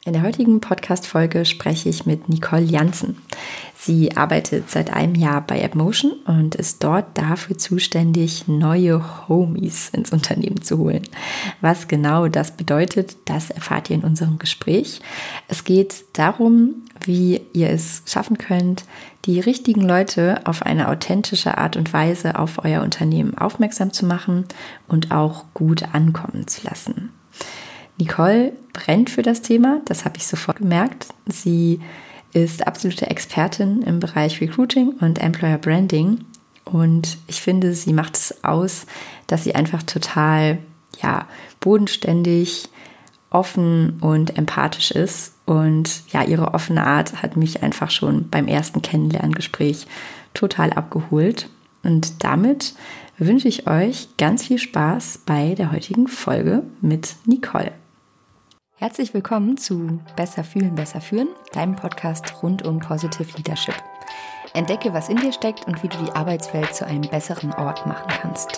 In der heutigen Podcast-Folge spreche ich mit Nicole Janssen. Sie arbeitet seit einem Jahr bei AppMotion und ist dort dafür zuständig, neue Homies ins Unternehmen zu holen. Was genau das bedeutet, das erfahrt ihr in unserem Gespräch. Es geht darum, wie ihr es schaffen könnt, die richtigen Leute auf eine authentische Art und Weise auf euer Unternehmen aufmerksam zu machen und auch gut ankommen zu lassen. Nicole brennt für das Thema, das habe ich sofort gemerkt. Sie ist absolute Expertin im Bereich Recruiting und Employer Branding und ich finde, sie macht es aus, dass sie einfach total bodenständig, offen und empathisch ist und ihre offene Art hat mich einfach schon beim ersten Kennenlerngespräch total abgeholt und damit wünsche ich euch ganz viel Spaß bei der heutigen Folge mit Nicole. Herzlich willkommen zu Besser fühlen, besser führen, deinem Podcast rund um Positive Leadership. Entdecke, was in dir steckt und wie du die Arbeitswelt zu einem besseren Ort machen kannst.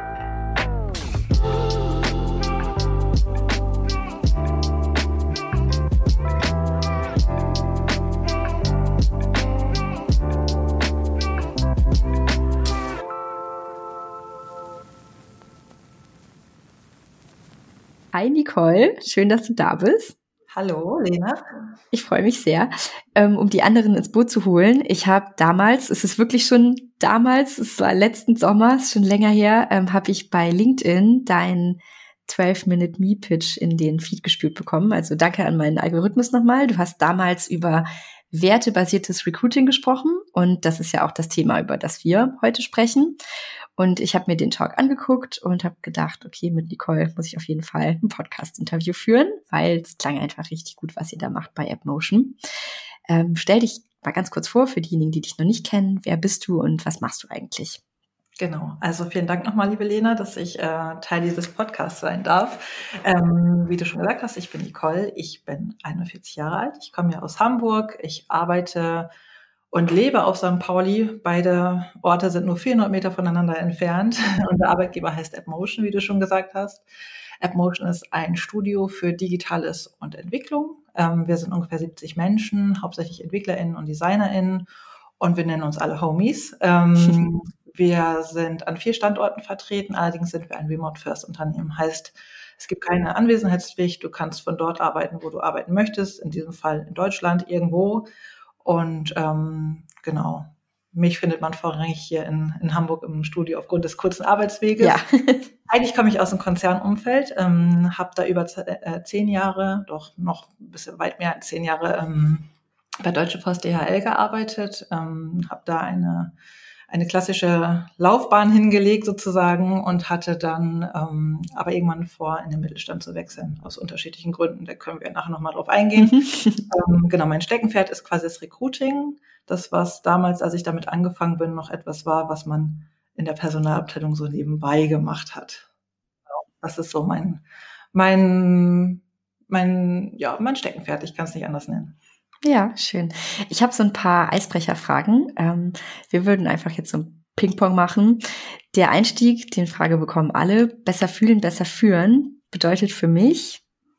Hi Nicole, schön, dass du da bist. Hallo Lena. Ich freue mich sehr, um die anderen ins Boot zu holen. Ich habe damals, es war letzten Sommer, ist schon länger her, habe ich bei LinkedIn deinen 12-Minute Me-Pitch in den Feed gespült bekommen. Also danke an meinen Algorithmus nochmal. Du hast damals über wertebasiertes Recruiting gesprochen und das ist ja auch das Thema, über das wir heute sprechen. Und ich habe mir den Talk angeguckt und habe gedacht, okay, mit Nicole muss ich auf jeden Fall ein Podcast-Interview führen, weil es klang einfach richtig gut, was ihr da macht bei AppMotion. Stell dich mal ganz kurz vor für diejenigen, die dich noch nicht kennen. Wer bist du und was machst du eigentlich? Genau, also vielen Dank nochmal, liebe Lena, dass ich Teil dieses Podcasts sein darf. Wie du schon gesagt hast, ich bin Nicole, ich bin 41 Jahre alt, ich komme ja aus Hamburg, ich arbeite und lebe auf St. Pauli. Beide Orte sind nur 400 Meter voneinander entfernt und der Arbeitgeber heißt AppMotion, wie du schon gesagt hast. AppMotion ist ein Studio für Digitales und Entwicklung. Wir sind ungefähr 70 Menschen, hauptsächlich EntwicklerInnen und DesignerInnen und wir nennen uns alle Homies. Wir sind an 4 Standorten vertreten, allerdings sind wir ein Remote-First-Unternehmen. Heißt, es gibt keine Anwesenheitspflicht, du kannst von dort arbeiten, wo du arbeiten möchtest, in diesem Fall in Deutschland irgendwo. Und genau, mich findet man vorrangig hier in Hamburg im Studio aufgrund des kurzen Arbeitsweges. Ja. Eigentlich komme ich aus dem Konzernumfeld, habe da über 10 Jahre, doch noch ein bisschen weit mehr als 10 Jahre bei Deutsche Post DHL gearbeitet, habe da eine klassische Laufbahn hingelegt sozusagen und hatte dann aber irgendwann vor, in den Mittelstand zu wechseln, aus unterschiedlichen Gründen. Da können wir nachher nochmal drauf eingehen. Genau, mein Steckenpferd ist quasi das Recruiting. Das, was damals, als ich damit angefangen bin, noch etwas war, was man in der Personalabteilung so nebenbei gemacht hat. Das ist so mein Steckenpferd. Ich kann es nicht anders nennen. Ja, schön. Ich habe so ein paar Eisbrecherfragen. Wir würden einfach jetzt so ein Ping-Pong machen. Der Einstieg, den Frage bekommen alle. Besser fühlen, besser führen bedeutet für mich?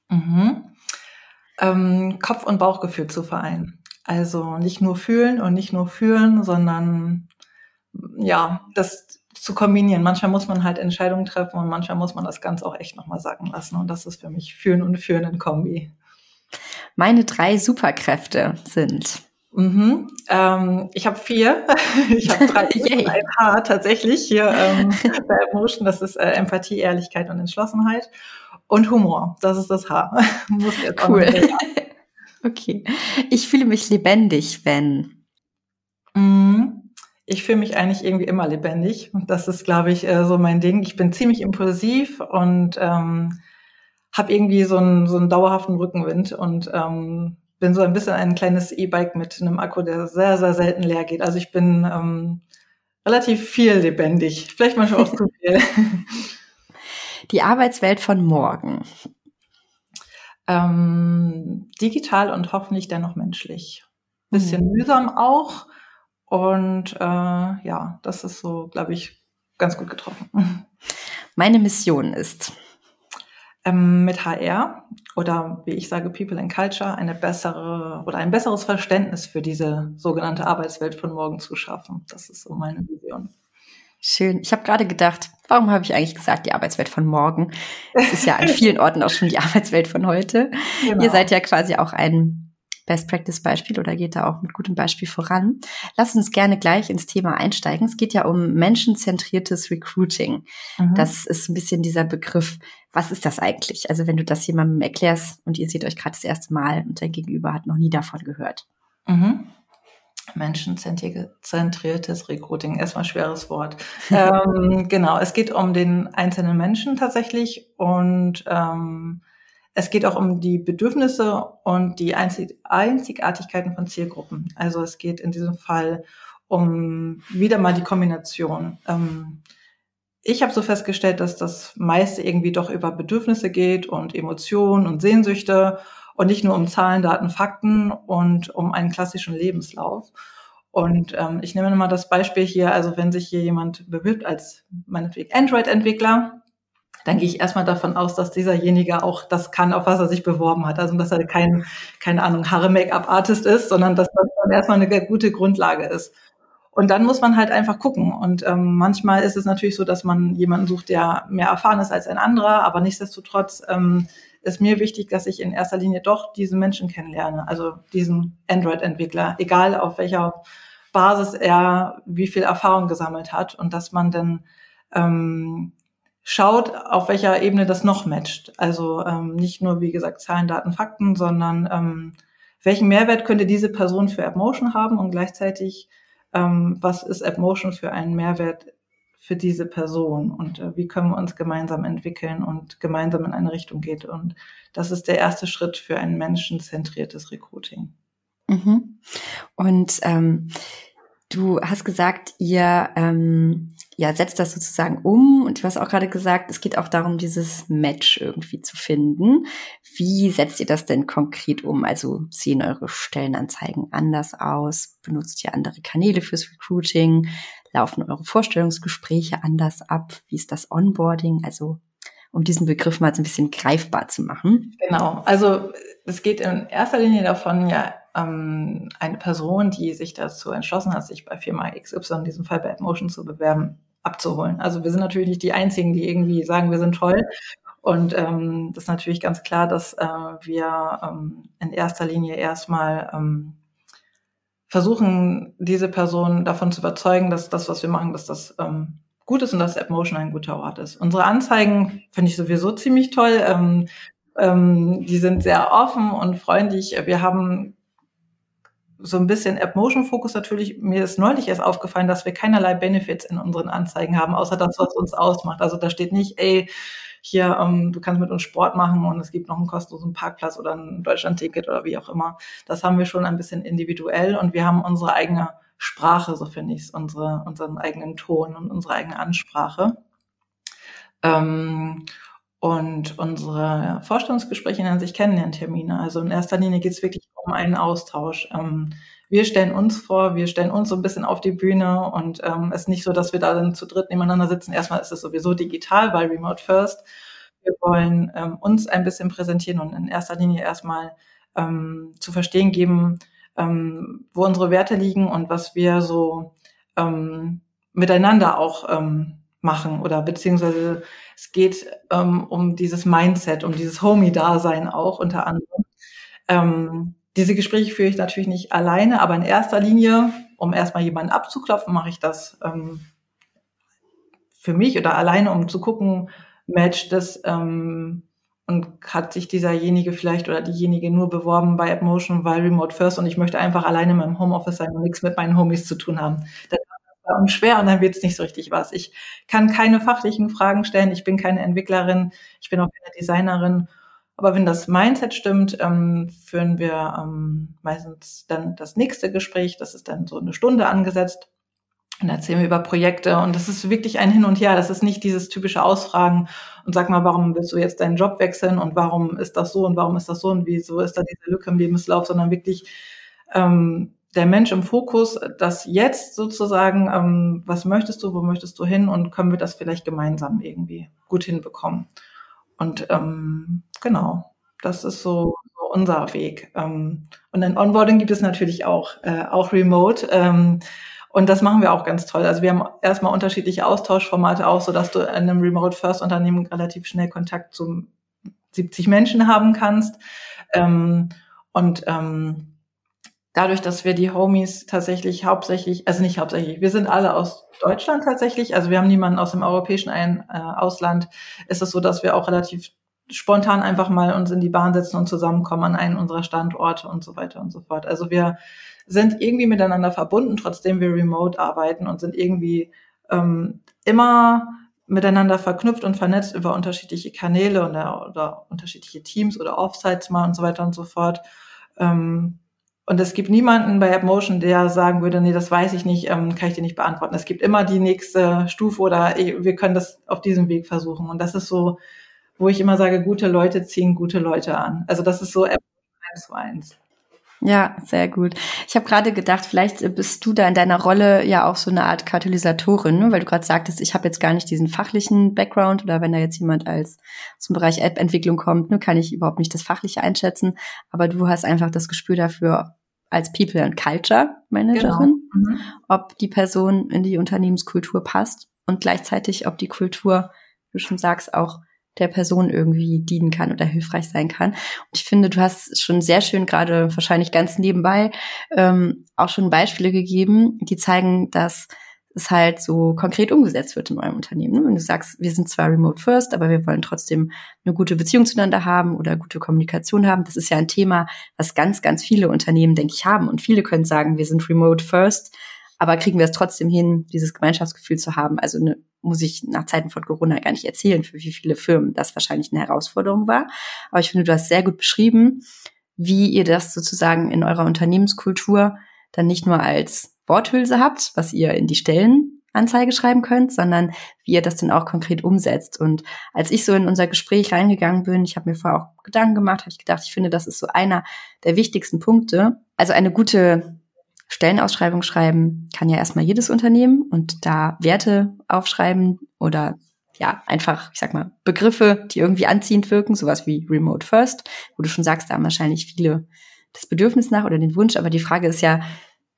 Kopf- und Bauchgefühl zu vereinen. Also nicht nur fühlen und nicht nur führen, sondern das zu kombinieren. Manchmal muss man halt Entscheidungen treffen und manchmal muss man das Ganze auch echt nochmal sacken lassen. Und das ist für mich Fühlen und Führen in Kombi. Meine 3 Superkräfte sind? Ich habe 4. Ich habe 3 und ein H tatsächlich hier bei AppMotion. Das ist Empathie, Ehrlichkeit und Entschlossenheit. Und Humor, das ist das H. Cool. Okay. Ich fühle mich lebendig, wenn? Ich fühle mich eigentlich irgendwie immer lebendig. Und das ist, glaube ich, so mein Ding. Ich bin ziemlich impulsiv und habe irgendwie so einen dauerhaften Rückenwind und bin so ein bisschen ein kleines E-Bike mit einem Akku, der sehr, sehr selten leer geht. Also ich bin relativ viel lebendig. Vielleicht manchmal auch zu viel. Die Arbeitswelt von morgen. Digital und hoffentlich dennoch menschlich. Bisschen mühsam auch. Und das ist so, glaube ich, ganz gut getroffen. Meine Mission ist? mit HR oder wie ich sage, People and Culture ein besseres Verständnis für diese sogenannte Arbeitswelt von morgen zu schaffen. Das ist so meine Vision. Schön. Ich habe gerade gedacht, warum habe ich eigentlich gesagt, die Arbeitswelt von morgen? Es ist ja an vielen Orten auch schon die Arbeitswelt von heute. Genau. Ihr seid ja quasi auch ein Best-Practice-Beispiel oder geht da auch mit gutem Beispiel voran. Lass uns gerne gleich ins Thema einsteigen. Es geht ja um menschenzentriertes Recruiting. Das ist ein bisschen dieser Begriff. Was ist das eigentlich? Also wenn du das jemandem erklärst und ihr seht euch gerade das erste Mal und dein Gegenüber hat noch nie davon gehört. Menschenzentriertes Recruiting, erstmal ein schweres Wort. Genau, es geht um den einzelnen Menschen tatsächlich und es geht auch um die Bedürfnisse und die Einzigartigkeiten von Zielgruppen. Also es geht in diesem Fall um wieder mal die Kombination. Ich habe so festgestellt, dass das meiste irgendwie doch über Bedürfnisse geht und Emotionen und Sehnsüchte und nicht nur um Zahlen, Daten, Fakten und um einen klassischen Lebenslauf. Und ich nehme mal das Beispiel hier, also wenn sich hier jemand bewirbt als meinetwegen Android-Entwickler, dann gehe ich erstmal davon aus, dass dieserjenige auch das kann, auf was er sich beworben hat. Also dass er keine Ahnung, Haare-Make-up-Artist ist, sondern dass das dann erstmal eine gute Grundlage ist. Und dann muss man halt einfach gucken. Und manchmal ist es natürlich so, dass man jemanden sucht, der mehr erfahren ist als ein anderer, aber nichtsdestotrotz ist mir wichtig, dass ich in erster Linie doch diesen Menschen kennenlerne, also diesen Android-Entwickler, egal auf welcher Basis er wie viel Erfahrung gesammelt hat und dass man dann schaut, auf welcher Ebene das noch matcht. Also nicht nur, wie gesagt, Zahlen, Daten, Fakten, sondern welchen Mehrwert könnte diese Person für AppMotion haben und gleichzeitig was ist AppMotion für einen Mehrwert für diese Person und wie können wir uns gemeinsam entwickeln und gemeinsam in eine Richtung geht. Und das ist der erste Schritt für ein menschenzentriertes Recruiting. Und du hast gesagt, ihr setzt das sozusagen um und du hast auch gerade gesagt, es geht auch darum, dieses Match irgendwie zu finden. Wie setzt ihr das denn konkret um? Also sehen eure Stellenanzeigen anders aus? Benutzt ihr andere Kanäle fürs Recruiting? Laufen eure Vorstellungsgespräche anders ab? Wie ist das Onboarding? Also um diesen Begriff mal so ein bisschen greifbar zu machen. Genau, also es geht in erster Linie davon, eine Person, die sich dazu entschlossen hat, sich bei Firma XY, in diesem Fall bei AppMotion zu bewerben, abzuholen. Also wir sind natürlich nicht die Einzigen, die irgendwie sagen, wir sind toll. Und das ist natürlich ganz klar, dass wir in erster Linie erstmal versuchen, diese Person davon zu überzeugen, dass das, was wir machen, dass das gut ist und dass AppMotion ein guter Ort ist. Unsere Anzeigen finde ich sowieso ziemlich toll. Die sind sehr offen und freundlich. Wir haben so ein bisschen AppMotion-Fokus natürlich. Mir ist neulich erst aufgefallen, dass wir keinerlei Benefits in unseren Anzeigen haben, außer das, was uns ausmacht. Also da steht nicht, hier, du kannst mit uns Sport machen und es gibt noch einen kostenlosen Parkplatz oder ein Deutschlandticket oder wie auch immer. Das haben wir schon ein bisschen individuell und wir haben unsere eigene Sprache, so finde ich es, unseren eigenen Ton und unsere eigene Ansprache. Und unsere Vorstellungsgespräche nennen sich Kennenlerntermine. Also in erster Linie geht es wirklich um einen Austausch. Wir stellen uns vor, wir stellen uns so ein bisschen auf die Bühne und es ist nicht so, dass wir da dann zu dritt nebeneinander sitzen. Erstmal ist es sowieso digital, weil Remote First. Wir wollen uns ein bisschen präsentieren und in erster Linie erstmal zu verstehen geben, wo unsere Werte liegen und was wir so miteinander auch machen oder beziehungsweise es geht um dieses Mindset, um dieses Homie-Dasein auch unter anderem. Diese Gespräche führe ich natürlich nicht alleine, aber in erster Linie, um erstmal jemanden abzuklopfen, mache ich das für mich oder alleine, um zu gucken, matcht das und hat sich dieserjenige vielleicht oder diejenige nur beworben bei AppMotion, weil Remote First und ich möchte einfach alleine in meinem Homeoffice sein und nichts mit meinen Homies zu tun haben. Das ist bei uns schwer und dann wird es nicht so richtig was. Ich kann keine fachlichen Fragen stellen, ich bin keine Entwicklerin, ich bin auch keine Designerin. Aber wenn das Mindset stimmt, führen wir meistens dann das nächste Gespräch, das ist dann so eine Stunde angesetzt. Und erzählen wir über Projekte und das ist wirklich ein Hin und Her. Das ist nicht dieses typische Ausfragen und sag mal, warum willst du jetzt deinen Job wechseln und warum ist das so und warum ist das so und wieso ist da diese Lücke im Lebenslauf, sondern wirklich der Mensch im Fokus, das jetzt sozusagen, was möchtest du, wo möchtest du hin und können wir das vielleicht gemeinsam irgendwie gut hinbekommen. Und genau, das ist so unser Weg. Und ein Onboarding gibt es natürlich auch remote. Und das machen wir auch ganz toll. Also wir haben erstmal unterschiedliche Austauschformate auch, sodass du in einem Remote-First-Unternehmen relativ schnell Kontakt zu 70 Menschen haben kannst. Und dadurch, dass wir die Homies tatsächlich also nicht hauptsächlich, wir sind alle aus Deutschland tatsächlich, also wir haben niemanden aus dem europäischen Ausland, ist es so, dass wir auch relativ spontan einfach mal uns in die Bahn setzen und zusammenkommen an einen unserer Standorte und so weiter und so fort. Also wir sind irgendwie miteinander verbunden, trotzdem wir remote arbeiten und sind irgendwie immer miteinander verknüpft und vernetzt über unterschiedliche Kanäle oder unterschiedliche Teams oder Offsites mal und so weiter und so fort. Und es gibt niemanden bei AppMotion, der sagen würde, nee, das weiß ich nicht, kann ich dir nicht beantworten. Es gibt immer die nächste Stufe oder wir können das auf diesem Weg versuchen. Und das ist so, wo ich immer sage, gute Leute ziehen gute Leute an. Also das ist so AppMotion 1:1. Ja, sehr gut. Ich habe gerade gedacht, vielleicht bist du da in deiner Rolle ja auch so eine Art Katalysatorin, ne? Weil du gerade sagtest, ich habe jetzt gar nicht diesen fachlichen Background oder wenn da jetzt jemand aus dem Bereich App-Entwicklung kommt, ne, kann ich überhaupt nicht das Fachliche einschätzen. Aber du hast einfach das Gespür dafür als People and Culture Managerin, Genau. ob die Person in die Unternehmenskultur passt und gleichzeitig, ob die Kultur, wie du schon sagst, auch der Person irgendwie dienen kann oder hilfreich sein kann. Und ich finde, du hast schon sehr schön gerade wahrscheinlich ganz nebenbei auch schon Beispiele gegeben, die zeigen, dass es halt so konkret umgesetzt wird in eurem Unternehmen. Ne? Wenn du sagst, wir sind zwar remote first, aber wir wollen trotzdem eine gute Beziehung zueinander haben oder gute Kommunikation haben. Das ist ja ein Thema, was ganz, ganz viele Unternehmen, denke ich, haben. Und viele können sagen, wir sind remote first, aber kriegen wir es trotzdem hin, dieses Gemeinschaftsgefühl zu haben? Also muss ich nach Zeiten von Corona gar nicht erzählen, für wie viele Firmen das wahrscheinlich eine Herausforderung war. Aber ich finde, du hast sehr gut beschrieben, wie ihr das sozusagen in eurer Unternehmenskultur dann nicht nur als Worthülse habt, was ihr in die Stellenanzeige schreiben könnt, sondern wie ihr das dann auch konkret umsetzt. Und als ich so in unser Gespräch reingegangen bin, ich habe mir vorher auch Gedanken gemacht, habe ich gedacht, ich finde, das ist so einer der wichtigsten Punkte. Also eine gute Stellenausschreibung schreiben kann ja erstmal jedes Unternehmen und da Werte aufschreiben oder ja, einfach, ich sag mal, Begriffe, die irgendwie anziehend wirken, sowas wie Remote First, wo du schon sagst, da haben wahrscheinlich viele das Bedürfnis nach oder den Wunsch, aber die Frage ist ja,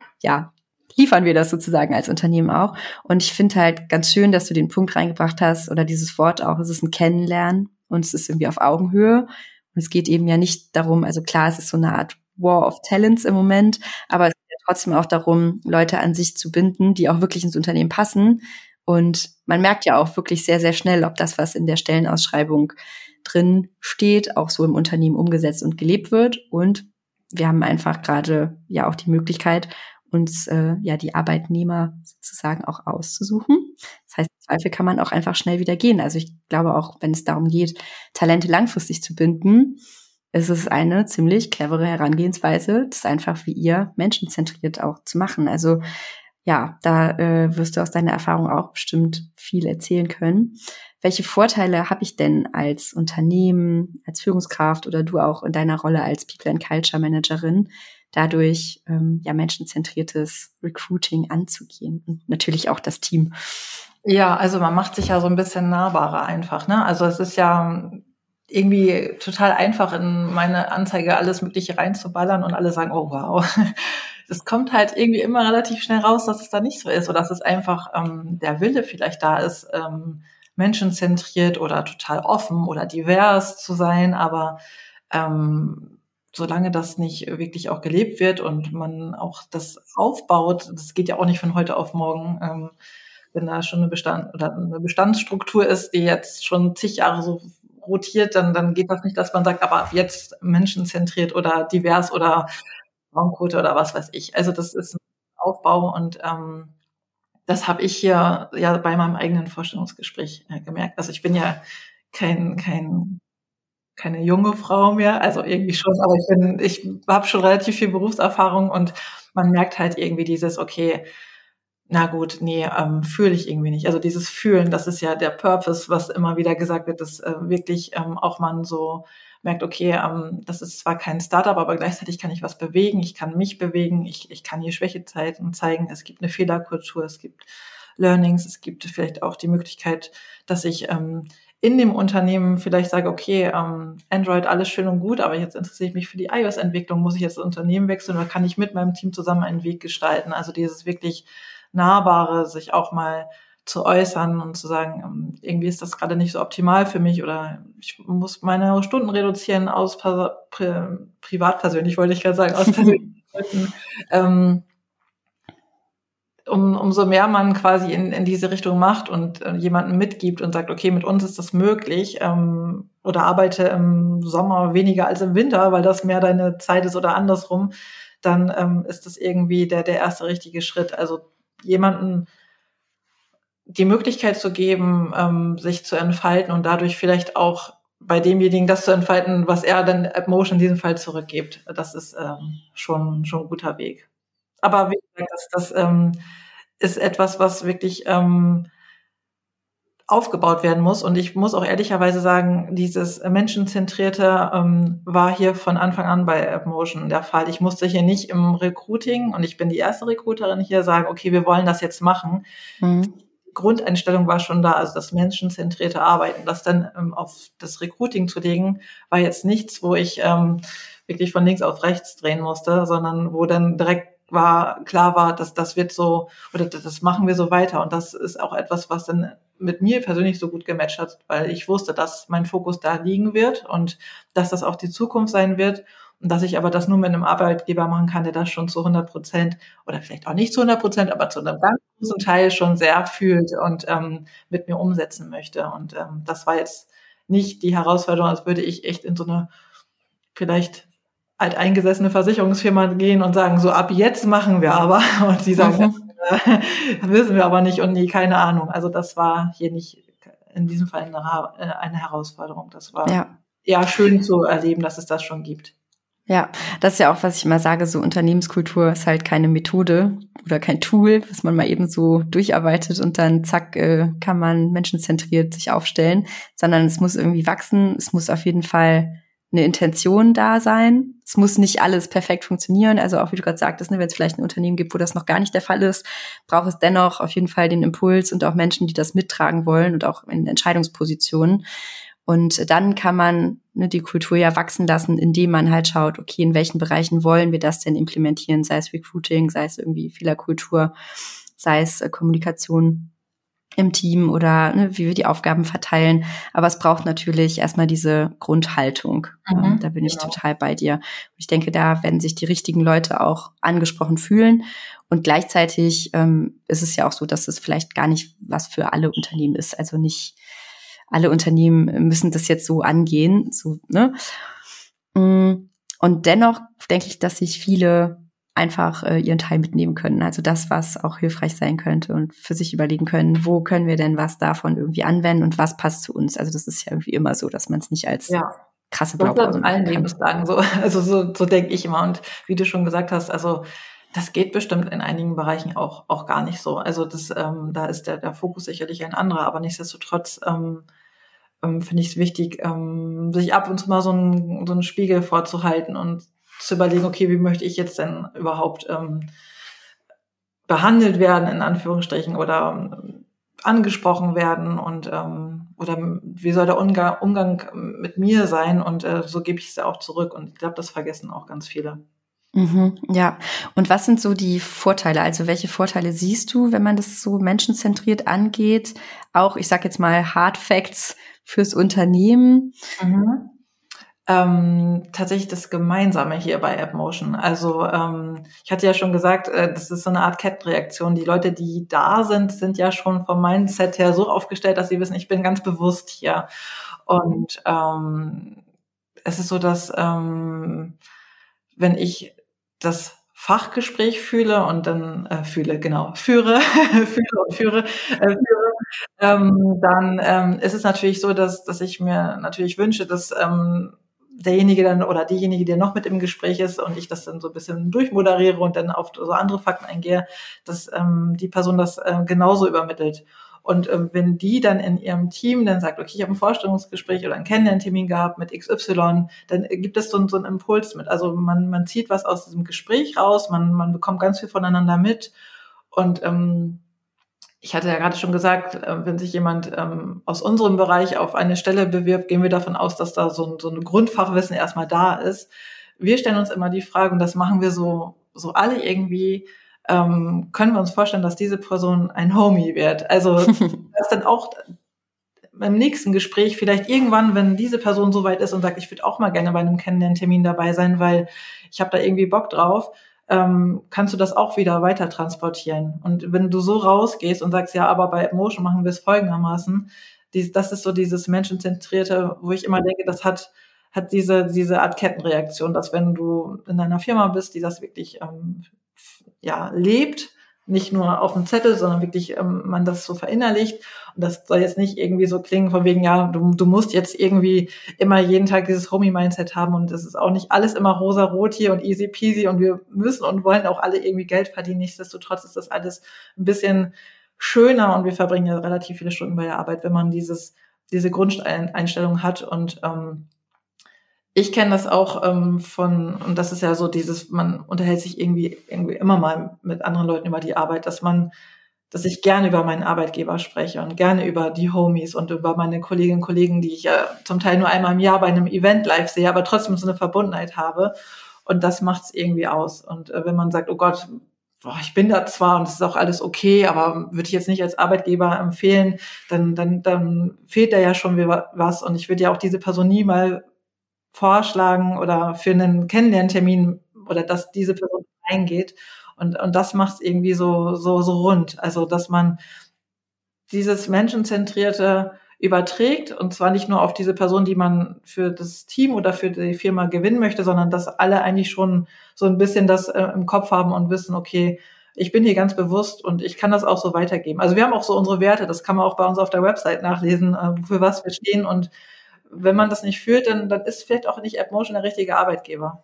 liefern wir das sozusagen als Unternehmen auch? Und ich finde halt ganz schön, dass du den Punkt reingebracht hast oder dieses Wort auch, es ist ein Kennenlernen und es ist irgendwie auf Augenhöhe und es geht eben ja nicht darum, also klar, es ist so eine Art War of Talents im Moment, aber trotzdem auch darum, Leute an sich zu binden, die auch wirklich ins Unternehmen passen. Und man merkt ja auch wirklich sehr, sehr schnell, ob das, was in der Stellenausschreibung drin steht, auch so im Unternehmen umgesetzt und gelebt wird. Und wir haben einfach gerade ja auch die Möglichkeit, uns die Arbeitnehmer sozusagen auch auszusuchen. Das heißt, im Zweifel kann man auch einfach schnell wieder gehen. Also ich glaube auch, wenn es darum geht, Talente langfristig zu binden, es ist eine ziemlich clevere Herangehensweise, das einfach wie ihr menschenzentriert auch zu machen. Also ja, da wirst du aus deiner Erfahrung auch bestimmt viel erzählen können. Welche Vorteile habe ich denn als Unternehmen, als Führungskraft oder du auch in deiner Rolle als People and Culture Managerin, dadurch menschenzentriertes Recruiting anzugehen und natürlich auch das Team? Ja, also man macht sich ja so ein bisschen nahbarer einfach, ne? Also es ist ja irgendwie total einfach, in meine Anzeige alles Mögliche reinzuballern und alle sagen, oh wow. Das kommt halt irgendwie immer relativ schnell raus, dass es da nicht so ist oder dass es einfach der Wille vielleicht da ist, menschenzentriert oder total offen oder divers zu sein, aber solange das nicht wirklich auch gelebt wird und man auch das aufbaut, das geht ja auch nicht von heute auf morgen, wenn da schon eine Bestandsstruktur ist, die jetzt schon zig Jahre so rotiert, dann geht das nicht, dass man sagt, aber ab jetzt menschenzentriert oder divers oder Frauenquote oder was weiß ich. Also das ist ein Aufbau und das habe ich hier ja bei meinem eigenen Vorstellungsgespräch gemerkt. Also ich bin ja keine junge Frau mehr, also irgendwie schon, aber ich habe schon relativ viel Berufserfahrung und man merkt halt irgendwie dieses, okay, na gut, nee, fühle ich irgendwie nicht. Also dieses Fühlen, das ist ja der Purpose, was immer wieder gesagt wird, dass wirklich auch man so merkt, okay, das ist zwar kein Startup, aber gleichzeitig kann ich was bewegen, ich kann mich bewegen, ich kann hier Schwächezeiten zeigen, es gibt eine Fehlerkultur, es gibt Learnings, es gibt vielleicht auch die Möglichkeit, dass ich in dem Unternehmen vielleicht sage, okay, Android, alles schön und gut, aber jetzt interessiere ich mich für die iOS-Entwicklung, muss ich jetzt das Unternehmen wechseln oder kann ich mit meinem Team zusammen einen Weg gestalten? Also dieses wirklich Nahbare, sich auch mal zu äußern und zu sagen, irgendwie ist das gerade nicht so optimal für mich oder ich muss meine Stunden reduzieren aus privat-persönlich, wollte ich gerade sagen, aus persönlichen Gründen. Umso mehr man quasi in diese Richtung macht und jemanden mitgibt und sagt, okay, mit uns ist das möglich, oder arbeite im Sommer weniger als im Winter, weil das mehr deine Zeit ist oder andersrum, dann ist das irgendwie der erste richtige Schritt. Also jemanden die Möglichkeit zu geben, sich zu entfalten und dadurch vielleicht auch bei demjenigen das zu entfalten, was er dann AppMotion in diesem Fall zurückgibt. Das ist schon ein guter Weg. Aber wie gesagt, das ist etwas, was wirklich aufgebaut werden muss. Und ich muss auch ehrlicherweise sagen, dieses Menschenzentrierte war hier von Anfang an bei AppMotion der Fall. Ich musste hier nicht im Recruiting, und ich bin die erste Recruiterin hier, sagen, okay, wir wollen das jetzt machen. Grundeinstellung war schon da, also das menschenzentrierte Arbeiten. Das dann auf das Recruiting zu legen, war jetzt nichts, wo ich wirklich von links auf rechts drehen musste, sondern wo dann direkt klar war, dass das wird so, oder das machen wir so weiter. Und das ist auch etwas, was dann mit mir persönlich so gut gematcht hat, weil ich wusste, dass mein Fokus da liegen wird und dass das auch die Zukunft sein wird. Und dass ich aber das nur mit einem Arbeitgeber machen kann, der das schon zu 100% oder vielleicht auch nicht zu 100%, aber zu einem ganz großen Teil schon sehr fühlt und mit mir umsetzen möchte. Und das war jetzt nicht die Herausforderung, als würde ich echt in so eine vielleicht alteingesessene Versicherungsfirma gehen und sagen, so ab jetzt machen wir aber. Und sie sagen, wissen wir aber nicht und nee, keine Ahnung. Also das war hier nicht in diesem Fall eine Herausforderung. Das war eher schön zu erleben, dass es das schon gibt. Ja, das ist ja auch, was ich immer sage, so Unternehmenskultur ist halt keine Methode oder kein Tool, was man mal eben so durcharbeitet und dann zack, kann man menschenzentriert sich aufstellen, sondern es muss irgendwie wachsen, es muss auf jeden Fall eine Intention da sein. Es muss nicht alles perfekt funktionieren. Also auch wie du gerade sagtest, wenn es vielleicht ein Unternehmen gibt, wo das noch gar nicht der Fall ist, braucht es dennoch auf jeden Fall den Impuls und auch Menschen, die das mittragen wollen und auch in Entscheidungspositionen. Und dann kann man die Kultur ja wachsen lassen, indem man halt schaut, okay, in welchen Bereichen wollen wir das denn implementieren, sei es Recruiting, sei es irgendwie Fehlerkultur, sei es Kommunikation im Team oder wie wir die Aufgaben verteilen. Aber es braucht natürlich erstmal diese Grundhaltung. Da bin ich total bei dir. Und ich denke, da werden sich die richtigen Leute auch angesprochen fühlen. Und gleichzeitig ist es ja auch so, dass es vielleicht gar nicht was für alle Unternehmen ist. Also nicht alle Unternehmen müssen das jetzt so angehen. So, ne? Und dennoch denke ich, dass sich viele einfach ihren Teil mitnehmen können. Also das, was auch hilfreich sein könnte und für sich überlegen können, wo können wir denn was davon irgendwie anwenden und was passt zu uns. Also das ist ja irgendwie immer so, dass man es nicht als krasse Blaupause in allen Lebenslagen so. Also so denke ich immer. Und wie du schon gesagt hast, also das geht bestimmt in einigen Bereichen auch gar nicht so. Also das, da ist der Fokus sicherlich ein anderer, aber nichtsdestotrotz finde ich es wichtig, sich ab und zu mal so einen Spiegel vorzuhalten und zu überlegen, okay, wie möchte ich jetzt denn überhaupt behandelt werden, in Anführungsstrichen, oder angesprochen werden und oder wie soll der Umgang mit mir sein und so gebe ich es ja auch zurück und ich glaube, das vergessen auch ganz viele. Ja, und was sind so die Vorteile? Also welche Vorteile siehst du, wenn man das so menschenzentriert angeht? Auch, ich sag jetzt mal, Hard Facts fürs Unternehmen. Tatsächlich das Gemeinsame hier bei AppMotion. Also ich hatte ja schon gesagt, das ist so eine Art Kettenreaktion. Die Leute, die da sind ja schon vom Mindset her so aufgestellt, dass sie wissen, ich bin ganz bewusst hier. Und es ist so, dass wenn ich das Fachgespräch fühle und dann führe, dann ist es natürlich so, dass ich mir natürlich wünsche, dass derjenige dann oder diejenige, der noch mit im Gespräch ist und ich das dann so ein bisschen durchmoderiere und dann auf so andere Fakten eingehe, dass die Person das genauso übermittelt. Und wenn die dann in ihrem Team dann sagt, okay, ich habe ein Vorstellungsgespräch oder einen Kennenlerntermin gehabt mit XY, dann gibt es so einen Impuls mit. Also man zieht was aus diesem Gespräch raus, man bekommt ganz viel voneinander mit und Ich hatte ja gerade schon gesagt, wenn sich jemand aus unserem Bereich auf eine Stelle bewirbt, gehen wir davon aus, dass da so ein Grundfachwissen erstmal da ist. Wir stellen uns immer die Frage, und das machen wir so alle irgendwie, können wir uns vorstellen, dass diese Person ein Homie wird? Also, dass dann auch beim nächsten Gespräch vielleicht irgendwann, wenn diese Person so weit ist und sagt, ich würde auch mal gerne bei einem Kennenlerntermin dabei sein, weil ich habe da irgendwie Bock drauf, kannst du das auch wieder weiter transportieren. Und wenn du so rausgehst und sagst, ja, aber bei Emotion machen wir es folgendermaßen, das ist so dieses Menschenzentrierte, wo ich immer denke, das hat diese Art Kettenreaktion, dass wenn du in einer Firma bist, die das wirklich lebt, nicht nur auf dem Zettel, sondern wirklich man das so verinnerlicht. Und das soll jetzt nicht irgendwie so klingen von wegen, ja, du musst jetzt irgendwie immer jeden Tag dieses Homie-Mindset haben und das ist auch nicht alles immer rosa-rot hier und easy peasy und wir müssen und wollen auch alle irgendwie Geld verdienen. Nichtsdestotrotz ist das alles ein bisschen schöner und wir verbringen ja relativ viele Stunden bei der Arbeit, wenn man diese Grundeinstellung hat und ich kenne das auch und das ist ja so man unterhält sich irgendwie immer mal mit anderen Leuten über die Arbeit, dass ich gerne über meinen Arbeitgeber spreche und gerne über die Homies und über meine Kolleginnen und Kollegen, die ich ja zum Teil nur einmal im Jahr bei einem Event live sehe, aber trotzdem so eine Verbundenheit habe. Und das macht es irgendwie aus. Und wenn man sagt, oh Gott, ich bin da zwar und es ist auch alles okay, aber würde ich jetzt nicht als Arbeitgeber empfehlen, dann fehlt da ja schon was. Und ich würde ja auch diese Person nie mal vorschlagen oder für einen Kennenlerntermin oder dass diese Person eingeht. Und das macht es irgendwie so rund. Also, dass man dieses Menschenzentrierte überträgt und zwar nicht nur auf diese Person, die man für das Team oder für die Firma gewinnen möchte, sondern dass alle eigentlich schon so ein bisschen das im Kopf haben und wissen, okay, ich bin hier ganz bewusst und ich kann das auch so weitergeben. Also wir haben auch so unsere Werte, das kann man auch bei uns auf der Website nachlesen, für was wir stehen und wenn man das nicht fühlt, dann ist vielleicht auch nicht AppMotion der richtige Arbeitgeber.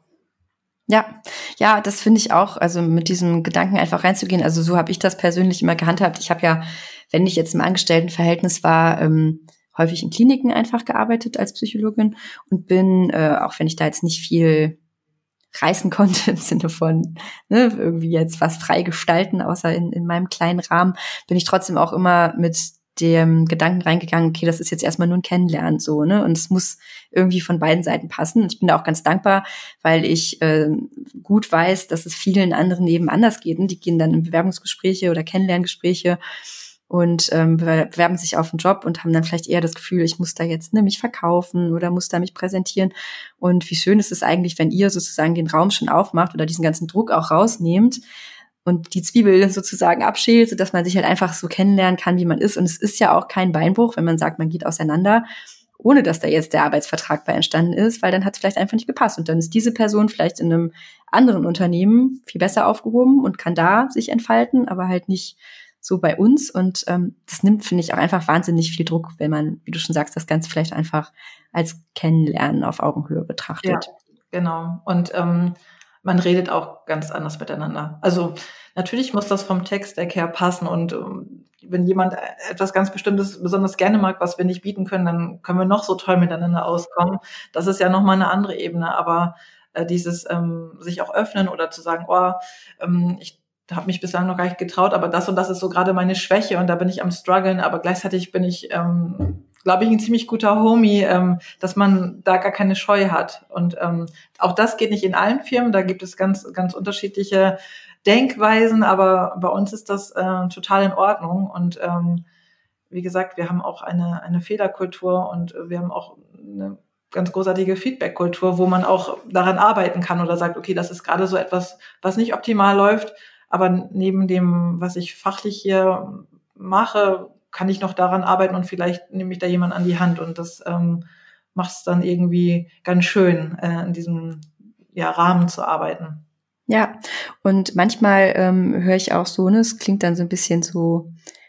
Ja, das finde ich auch, also mit diesem Gedanken einfach reinzugehen. Also so habe ich das persönlich immer gehandhabt. Ich habe ja, wenn ich jetzt im Angestelltenverhältnis war, häufig in Kliniken einfach gearbeitet als Psychologin und bin, auch wenn ich da jetzt nicht viel reißen konnte im Sinne von irgendwie jetzt was frei gestalten, außer in meinem kleinen Rahmen, bin ich trotzdem auch immer mit dem Gedanken reingegangen, okay, das ist jetzt erstmal nur ein Kennenlernen, so, ne? Und es muss irgendwie von beiden Seiten passen. Und ich bin da auch ganz dankbar, weil ich gut weiß, dass es vielen anderen eben anders geht. Und die gehen dann in Bewerbungsgespräche oder Kennenlerngespräche und bewerben sich auf einen Job und haben dann vielleicht eher das Gefühl, ich muss da jetzt mich verkaufen oder muss da mich präsentieren. Und wie schön ist es eigentlich, wenn ihr sozusagen den Raum schon aufmacht oder diesen ganzen Druck auch rausnehmt, und die Zwiebel sozusagen abschält, sodass man sich halt einfach so kennenlernen kann, wie man ist. Und es ist ja auch kein Beinbruch, wenn man sagt, man geht auseinander, ohne dass da jetzt der Arbeitsvertrag bei entstanden ist, weil dann hat es vielleicht einfach nicht gepasst. Und dann ist diese Person vielleicht in einem anderen Unternehmen viel besser aufgehoben und kann da sich entfalten, aber halt nicht so bei uns. Und das nimmt, finde ich, auch einfach wahnsinnig viel Druck, wenn man, wie du schon sagst, das Ganze vielleicht einfach als Kennenlernen auf Augenhöhe betrachtet. Ja, genau. Und man redet auch ganz anders miteinander. Also natürlich muss das vom Text-Deck her passen und wenn jemand etwas ganz Bestimmtes besonders gerne mag, was wir nicht bieten können, dann können wir noch so toll miteinander auskommen. Das ist ja nochmal eine andere Ebene, aber dieses sich auch öffnen oder zu sagen, ich habe mich bislang noch gar nicht getraut, aber das und das ist so gerade meine Schwäche und da bin ich am struggeln, aber gleichzeitig bin ich glaube ich, ein ziemlich guter Homie, dass man da gar keine Scheu hat. Und auch das geht nicht in allen Firmen, da gibt es ganz, ganz unterschiedliche Denkweisen, aber bei uns ist das total in Ordnung. Und wie gesagt, wir haben auch eine Fehlerkultur und wir haben auch eine ganz großartige Feedback-Kultur, wo man auch daran arbeiten kann oder sagt, okay, das ist gerade so etwas, was nicht optimal läuft, aber neben dem, was ich fachlich hier mache, kann ich noch daran arbeiten und vielleicht nehme ich da jemand an die Hand und das macht es dann irgendwie ganz schön, in diesem Rahmen zu arbeiten. Ja, und manchmal höre ich auch so, es klingt dann so ein bisschen so,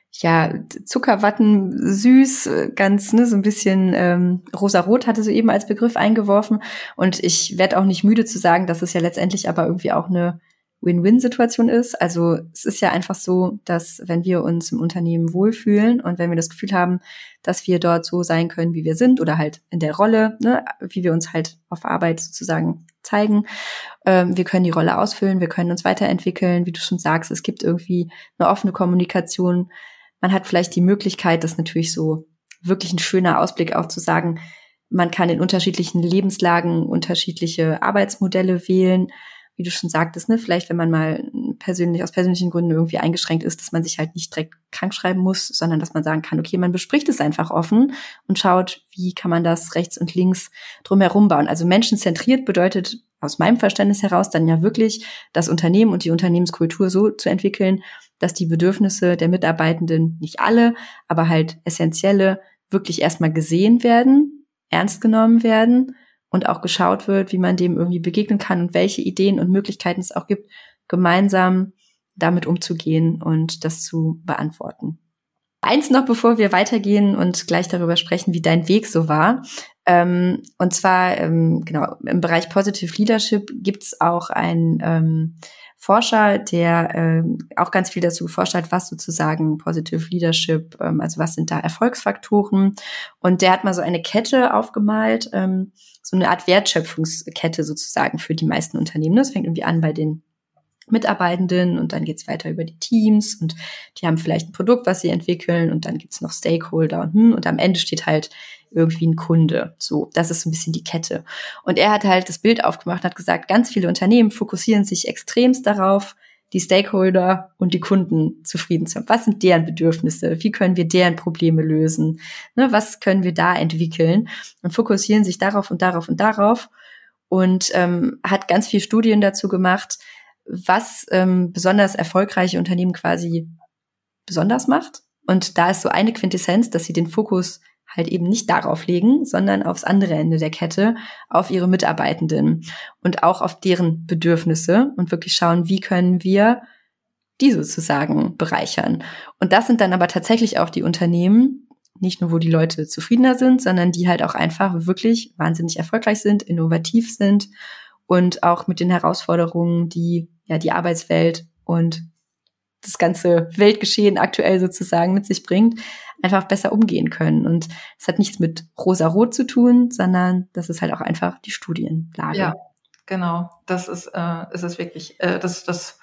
Zuckerwatten süß, ganz, so ein bisschen rosarot hatte so eben als Begriff eingeworfen. Und ich werde auch nicht müde zu sagen, dass es ja letztendlich aber irgendwie auch eine Win-Win-Situation ist. Also es ist ja einfach so, dass wenn wir uns im Unternehmen wohlfühlen und wenn wir das Gefühl haben, dass wir dort so sein können, wie wir sind oder halt in der Rolle, wie wir uns halt auf Arbeit sozusagen zeigen, wir können die Rolle ausfüllen, wir können uns weiterentwickeln, wie du schon sagst, es gibt irgendwie eine offene Kommunikation, Man hat vielleicht die Möglichkeit, das natürlich so wirklich ein schöner Ausblick auch zu sagen, man kann in unterschiedlichen Lebenslagen unterschiedliche Arbeitsmodelle wählen. Wie du schon sagtest, ne, vielleicht wenn man mal aus persönlichen Gründen irgendwie eingeschränkt ist, dass man sich halt nicht direkt krank schreiben muss, sondern dass man sagen kann, okay, man bespricht es einfach offen und schaut, wie kann man das rechts und links drumherum bauen. Also menschenzentriert bedeutet aus meinem Verständnis heraus dann ja wirklich, das Unternehmen und die Unternehmenskultur so zu entwickeln, dass die Bedürfnisse der Mitarbeitenden, nicht alle, aber halt essentielle, wirklich erstmal gesehen werden, ernst genommen werden und auch geschaut wird, wie man dem irgendwie begegnen kann und welche Ideen und Möglichkeiten es auch gibt, gemeinsam damit umzugehen und das zu beantworten. Eins noch, bevor wir weitergehen und gleich darüber sprechen, wie dein Weg so war. Und zwar, genau, im Bereich Positive Leadership gibt es auch einen Forscher, der auch ganz viel dazu geforscht hat, was sozusagen Positive Leadership, also was sind da Erfolgsfaktoren. Und der hat mal so eine Kette aufgemalt, so eine Art Wertschöpfungskette sozusagen für die meisten Unternehmen. Das fängt irgendwie an bei den Mitarbeitenden und dann geht's weiter über die Teams und die haben vielleicht ein Produkt, was sie entwickeln und dann gibt's noch Stakeholder und am Ende steht halt irgendwie ein Kunde. So, das ist so ein bisschen die Kette. Und er hat halt das Bild aufgemacht und hat gesagt, ganz viele Unternehmen fokussieren sich extremst darauf, die Stakeholder und die Kunden zufrieden zu haben. Was sind deren Bedürfnisse? Wie können wir deren Probleme lösen? Ne, was können wir da entwickeln? Und fokussieren sich darauf und darauf und darauf und hat ganz viele Studien dazu gemacht, was besonders erfolgreiche Unternehmen quasi besonders macht. Und da ist so eine Quintessenz, dass sie den Fokus halt eben nicht darauf legen, sondern aufs andere Ende der Kette, auf ihre Mitarbeitenden und auch auf deren Bedürfnisse und wirklich schauen, wie können wir die sozusagen bereichern. Und das sind dann aber tatsächlich auch die Unternehmen, nicht nur wo die Leute zufriedener sind, sondern die halt auch einfach wirklich wahnsinnig erfolgreich sind, innovativ sind und auch mit den Herausforderungen, die ja die Arbeitswelt und das ganze Weltgeschehen aktuell sozusagen mit sich bringt, einfach besser umgehen können. Und es hat nichts mit rosa-rot zu tun, sondern das ist halt auch einfach die Studienlage. Ja, genau. Das ist es wirklich. Das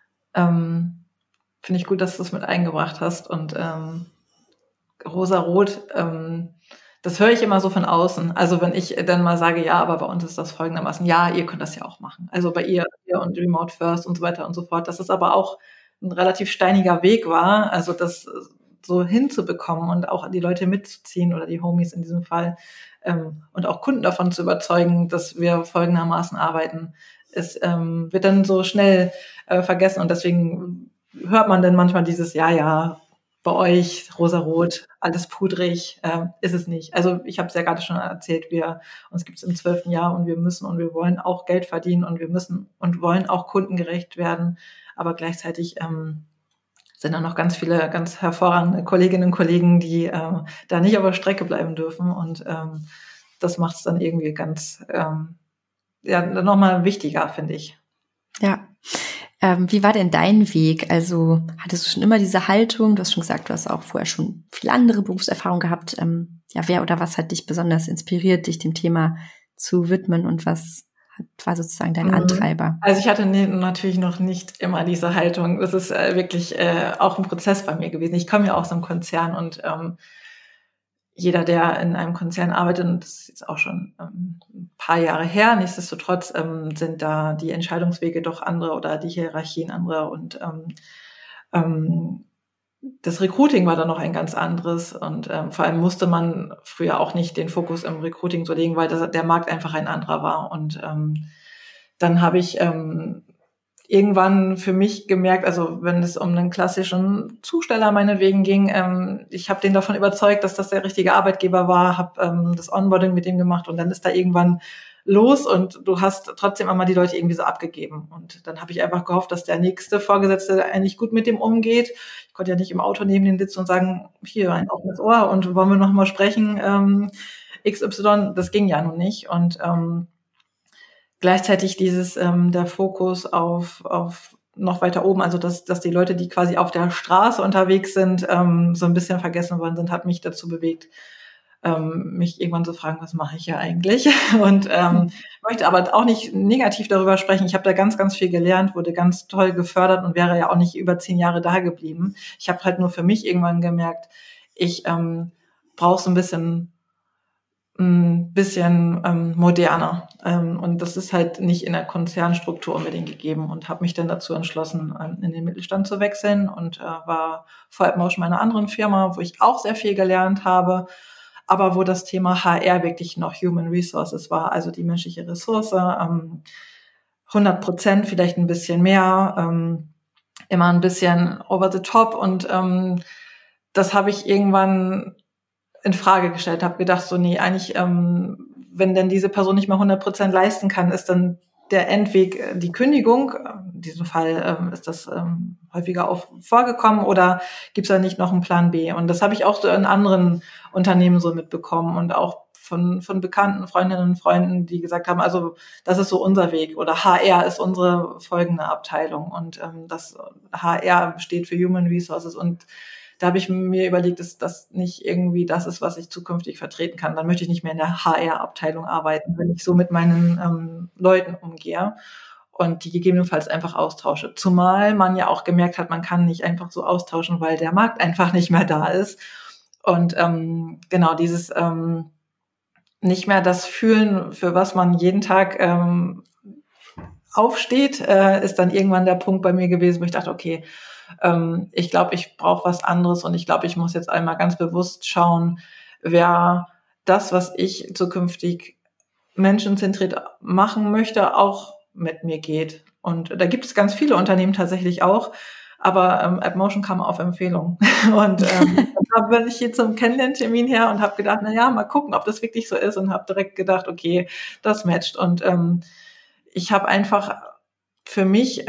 finde ich gut, dass du es mit eingebracht hast. Und rosa-rot, das höre ich immer so von außen. Also wenn ich dann mal sage, ja, aber bei uns ist das folgendermaßen, ja, ihr könnt das ja auch machen. Also bei ihr und Remote First und so weiter und so fort. Das ist aber auch ein relativ steiniger Weg war, also das so hinzubekommen und auch die Leute mitzuziehen oder die Homies in diesem Fall und auch Kunden davon zu überzeugen, dass wir folgendermaßen arbeiten. Es wird dann so schnell vergessen und deswegen hört man dann manchmal dieses ja, bei euch rosarot, alles pudrig, ist es nicht. Also ich habe es ja gerade schon erzählt, uns gibt es im 12. Jahr und wir müssen und wir wollen auch Geld verdienen und wir müssen und wollen auch kundengerecht werden. Aber gleichzeitig sind da noch ganz viele ganz hervorragende Kolleginnen und Kollegen, die da nicht auf der Strecke bleiben dürfen. Und das macht es dann irgendwie ganz nochmal wichtiger, finde ich. Ja. Wie war denn dein Weg? Also hattest du schon immer diese Haltung? Du hast schon gesagt, du hast auch vorher schon viele andere Berufserfahrungen gehabt. Wer oder was hat dich besonders inspiriert, dich dem Thema zu widmen und was war sozusagen dein Antreiber? Also ich hatte natürlich noch nicht immer diese Haltung. Das ist wirklich auch ein Prozess bei mir gewesen. Ich komme ja aus einem Konzern und jeder, der in einem Konzern arbeitet, und das ist jetzt auch schon ein paar Jahre her, nichtsdestotrotz sind da die Entscheidungswege doch andere oder die Hierarchien andere und das Recruiting war dann noch ein ganz anderes und vor allem musste man früher auch nicht den Fokus im Recruiting so legen, weil der Markt einfach ein anderer war und dann habe ich irgendwann für mich gemerkt, also wenn es um einen klassischen Zusteller meinetwegen ging, ich habe den davon überzeugt, dass das der richtige Arbeitgeber war, habe das Onboarding mit ihm gemacht und dann ist da irgendwann los und du hast trotzdem einmal die Leute irgendwie so abgegeben. Und dann habe ich einfach gehofft, dass der nächste Vorgesetzte eigentlich gut mit dem umgeht. Ich konnte ja nicht im Auto neben dem sitzen und sagen, hier ein offenes Ohr und wollen wir noch mal sprechen, XY, das ging ja nun nicht. Und gleichzeitig der Fokus auf noch weiter oben, also dass die Leute, die quasi auf der Straße unterwegs sind, so ein bisschen vergessen worden sind, hat mich dazu bewegt, mich irgendwann so fragen, was mache ich hier eigentlich? Und möchte aber auch nicht negativ darüber sprechen. Ich habe da ganz, ganz viel gelernt, wurde ganz toll gefördert und wäre ja auch nicht über 10 Jahre da geblieben. Ich habe halt nur für mich irgendwann gemerkt, ich brauche so ein bisschen moderner. Und das ist halt nicht in der Konzernstruktur unbedingt gegeben und habe mich dann dazu entschlossen, in den Mittelstand zu wechseln und war vor AppMotion bei einer anderen Firma, wo ich auch sehr viel gelernt habe, aber wo das Thema HR wirklich noch Human Resources war, also die menschliche Ressource, 100%, vielleicht ein bisschen mehr, immer ein bisschen over the top und das habe ich irgendwann in Frage gestellt, habe gedacht, so nee, eigentlich, wenn denn diese Person nicht mehr 100% leisten kann, ist dann der Endweg die Kündigung. In diesem Fall ist das häufiger auch vorgekommen oder gibt es da nicht noch einen Plan B? Und das habe ich auch so in anderen Unternehmen so mitbekommen und auch von bekannten Freundinnen und Freunden, die gesagt haben, also das ist so unser Weg oder HR ist unsere folgende Abteilung und das HR steht für Human Resources und da habe ich mir überlegt, dass das nicht irgendwie das ist, was ich zukünftig vertreten kann. Dann möchte ich nicht mehr in der HR-Abteilung arbeiten, wenn ich so mit meinen Leuten umgehe und die gegebenenfalls einfach austausche. Zumal man ja auch gemerkt hat, man kann nicht einfach so austauschen, weil der Markt einfach nicht mehr da ist. Und genau dieses nicht mehr das Fühlen, für was man jeden Tag aufsteht, ist dann irgendwann der Punkt bei mir gewesen, wo ich dachte, okay, ich glaube, ich brauche was anderes und ich glaube, ich muss jetzt einmal ganz bewusst schauen, wer das, was ich zukünftig menschenzentriert machen möchte, auch mit mir geht. Und da gibt es ganz viele Unternehmen tatsächlich auch, aber AppMotion kam auf Empfehlung. Und dann bin ich hier zum Kennenlerntermin her und habe gedacht, na ja, mal gucken, ob das wirklich so ist und habe direkt gedacht, okay, das matcht. Und ich habe einfach für mich